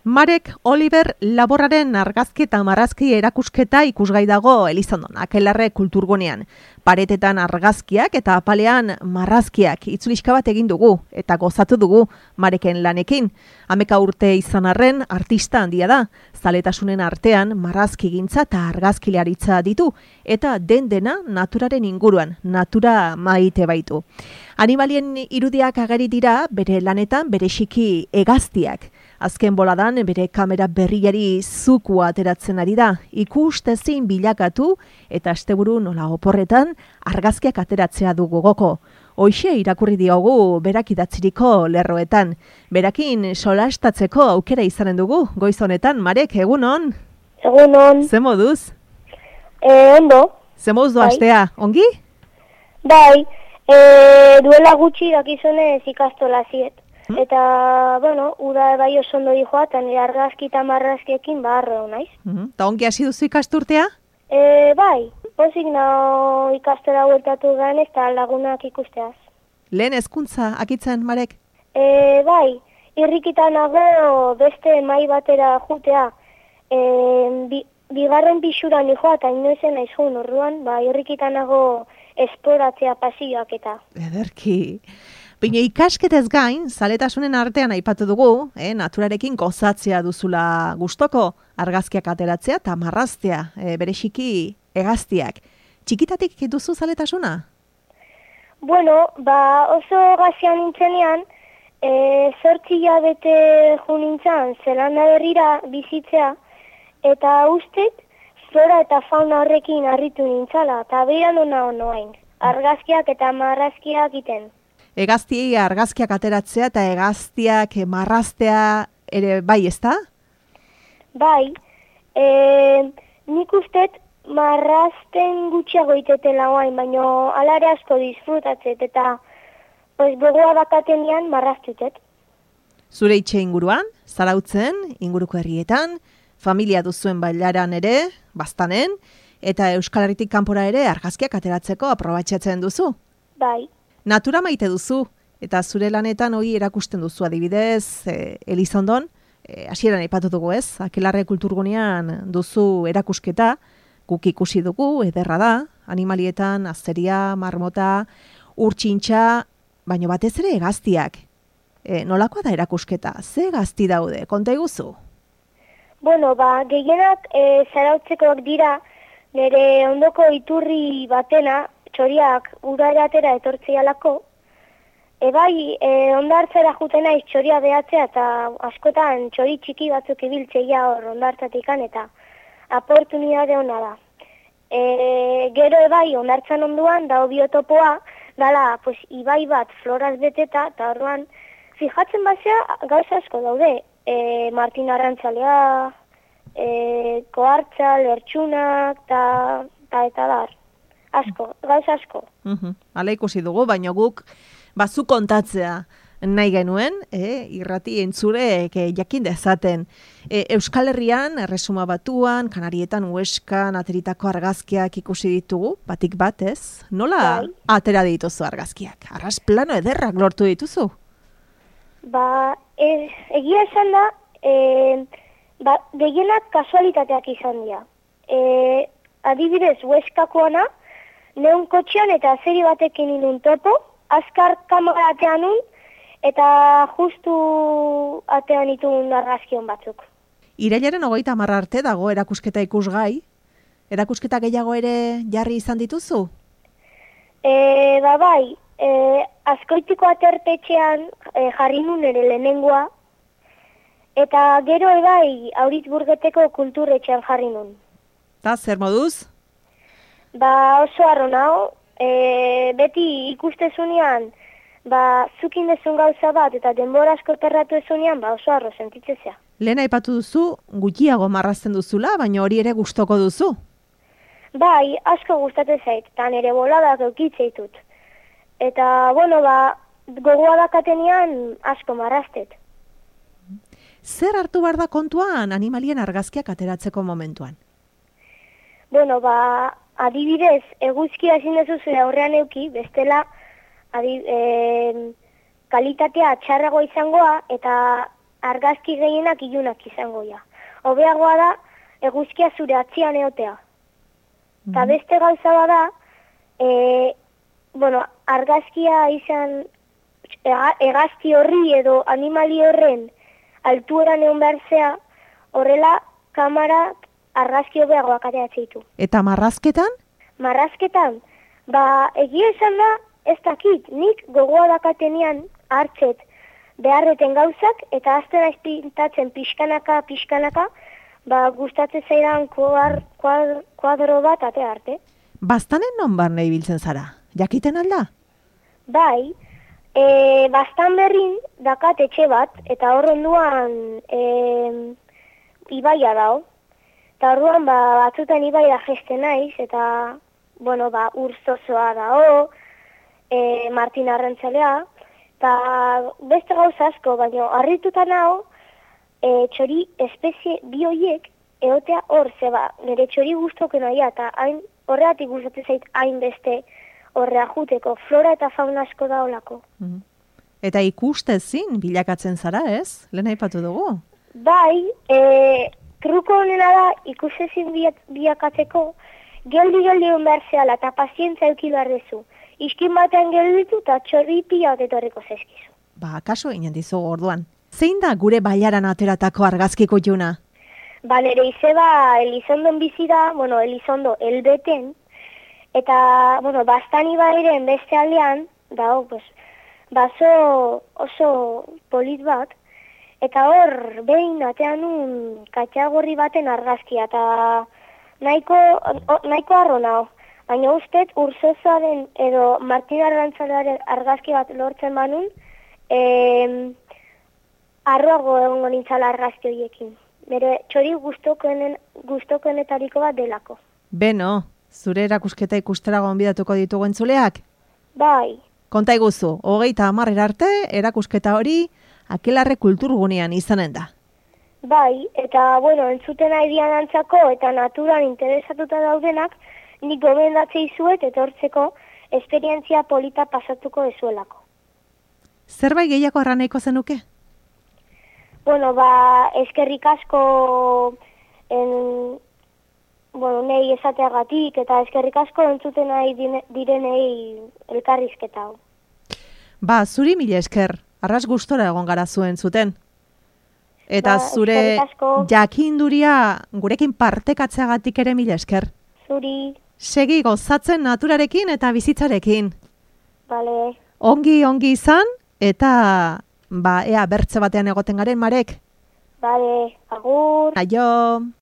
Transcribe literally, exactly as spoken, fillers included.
Marek Oliver Laborraren argazki eta marrazki erakusketa ikusgai dago Elizondon, Akelarre kulturgunean. Paretetan argazkiak eta apalean marrazkiak itzulixka bat egin dugu eta gozatu dugu Mareken lanekin. Hameka urte izan arren artista handia da. Zaletasunen artean marrazkigintza eta argazkilaritza ditu eta den dena naturaren inguruan, natura maite baitu. Animalien irudiak ageri dira bere lanetan bereziki hegaztiak. Azken boladan bere kamera berriari zukua ateratzen ari da, ikustezin bilakatu eta asteburu nola oporretan argazkiak ateratzea du gogoko. Hoxe irakurri diogu berak idatziriko lerroetan. Berakin solastatzeko aukera izanen dugu, goiz honetan, Marek, egunon? Egunon. Ze moduz? E, ondo. Ze moduz du astea, ongi? Bai, e, duela gutxi dakizunez ikastola ziet. Hmm? Eta, bueno, uda bai oso ondo dijoa, eta nire argazki eta marrazkiekin barro naiz. Hmm. Ta ongi hasi duzu ikasturtea? E, bai, pozik nao ikastera hueltatu gan eta lagunak ikusteaz. Lehen hezkuntza akitzen, Marek? E, bai, irrikitan nago beste mai batera jutea. E, bi, bigarren pixuran nijoa eta inoizen naiz joan orduan, ba, irrikitan nago esploratzea pasioak eta. Ederki. Baina ikasketez gain, zaletasunen artean aipatu dugu, eh, naturarekin gozatzea duzula gustoko, argazkiak ateratzea eta marraztea, eh, bereziki hegaztiak. Txikitatik duzu zaletasuna? Bueno, ba oso gazian nintzenean, e, zortzi hilabete jo nintzen Zelanda berrira bizitzea, eta ustet flora eta fauna horrekin harritu nintzala, eta beran ona onoain, argazkiak eta marrazkiak iten. Hegaztiei argazkiak ateratzea eta hegaztiak marraztea ere bai, ezta? Bai, e, nik ustet marrazten gutxiago itetela guain, baina alare asko disfrutatzet eta pues, gogoa bakatenean marraztutet. Zure itxe inguruan, Zarautzen, inguruko herrietan, familia duzuen bailaran ere, Baztanen, eta Euskal Herritik kanpora ere argazkiak ateratzeko aprobatxatzen duzu. Bai. Natura maite duzu, eta zure lanetan hori erakusten duzu adibidez, e, Elizondon, e, hasieran aipatu dugu ez, Akelarre kulturgunean duzu erakusketa, guk ikusi dugu, ederra da, animalietan, azteria, marmota, urtsintxa, baino batez ere hegaztiak. E, nolakoa da erakusketa? Ze hegazti daude? Konta iguzu? Bueno, ba, gehienak e, zarautzekoak dira, nire ondoko iturri batena, txoriak udaratera etortzialako, ebai e, ondartzera jutena iz txoria behatzea eta askotan txori txiki batzuk ibiltzeia hor ondartzatikan eta oportunidade hona da. E, gero ebai ondartzan onduan da biotopoa, dala pues, ibai bat floraz beteta eta orduan fijatzen bazea gauza asko daude. E, Martin Arrantzalea, e, Koartza, Lertxunak eta eta dar. Asko, gauz asko. Uh-huh. Hala ikusi dugu, baina guk bazu kontatzea nahi genuen, eh, irrati entzure eh, jakin dezaten. E, Euskal Herrian, Erresuma Batuan, Kanarietan, Hueskan, ateritako argazkiak ikusi ditugu, batik bat ez? Nola bai. Atera dituzu argazkiak? Arras plano ederrak lortu dituzu? Ba, e, egia esan da, e, ba, gehienak kasualitateak izan dira. E, adibidez, Hueskakoana, neun kotxean eta zeri batekin inun topo, azkar kamera atean un, eta justu atean itun argazkion batzuk. Irailaren hogeita hamar arte dago erakusketa ikusgai. Erakusketa gehiago ere jarri izan dituzu? E, ba bai, e, Azkoitiko aterpetxean e, jarri nun ere lehenengoa, eta gero ebai Auritburgeteko kulturretxean jarri nun. Ta, zer moduz? Ba oso harro nao, e, beti ikustezunean, ba zukin dezun gauza bat eta denbora asko terratu ezunean, ba oso harro sentitzezea. Lehen aipatu duzu, gutxiago marrazten duzula, baina hori ere gustoko duzu. Bai, asko gustatzen zait, eta nire boladak eukitzeitut. Eta, bueno, ba, gogoa dakatenean asko marraztet. Zer hartu behar da kontuan animalien argazkiak ateratzeko momentuan? Bueno, ba, adibidez, eguzkia ezin dezuzu aurrean euki, bestela adib, e, kalitatea txarragoa izangoa, eta argazki gehienak ilunak izango ja. Hobeagoa da, eguzkia zure atzian eotea. Eta beste gauza bada, e, bueno, argazkia izan ega, egazti horri edo animali horren altueran egon behar zea, horrela kamera argazki hobeagoak ateratzen ditu. Eta marrazketan? Marrazketan, ba, egia esan da, ez dakit, nik gogoa dakatenean hartzet beharreten gauzak, eta azten aiz pintatzen pixkanaka, pixkanaka, ba, gustatzen zaidan kuadro, kuadro, kuadro bat ate arte. Bastanen non barne ibiltzen zara? Jakiten alda? Bai, e, bastan berrin dakat etxe bat, eta hor onduan e, ibaia dao. Eta orduan ba, batzutan ibaia jeste naiz, eta bueno, ba, urzozoa dao, e, Martin Arrantzalea, eta beste gauza asko, baina harrituta nao, e, txori espezie bi hoiek eotea hor, zeba, nire txori guztoko naia, eta hain, horreatik gustatzen zait hain beste horrea juteko, flora eta fauna asko da olako. Mm. Eta ikustezin bilakatzen zara, ez? Lehen aipatu dugu. Bai, e, truko honena da ikustezin bilakatzeko, geldi-geldi hon behar zehala eta pazientza euki behar dezu. Iskin batean gelditu eta txori pila etorriko zezkizu. Ba, kaso egin dizu orduan. Zein da gure bailaran ateratako argazkiko juna? Ba, nire izeba Elizondon bizi da, bueno, Elizondo elbeten, eta, bueno, bastan ibairen beste aldean, da, oh, pues, baso oso polit bat, eta hor, behin atean un katxagorri baten argazkia, eta nahiko, o, nahiko arro nao. Baina ustez, urzozoaren edo Martin Arrantzalearen argazki bat lortzen banun, eh, arroago egongo nintzala argazki horiekin. Bere txori gustokoenetariko bat delako. Beno, zure erakusketa ikustera gonbidatuko ditugu entzuleak? Bai. Konta iguzu, hogeita hamarrer arte, erakusketa hori Akelarre kulturgunean izanen da. Bai, eta, bueno, entzuten nahi antzako eta naturan interesatuta daudenak, nik gomendatzei zuet etortzeko esperientzia polita pasatuko ezuelako. Zerbait gehiago arraneiko zenuke? Bueno, ba, eskerrik asko en, bueno, nei esateagatik eta eskerrik asko entzuten nahi direnei elkarrizketa hau. Ba, zuri mila esker, arras gustora egon gara zuen zuten. Eta ba, zure jakinduria gurekin partekatzeagatik ere mila esker. Zuri. Segi gozatzen naturarekin eta bizitzarekin. Bale. Ongi, ongi izan, eta ba, ea bertze batean egoten garen, Marek. Bale, agur. Aio.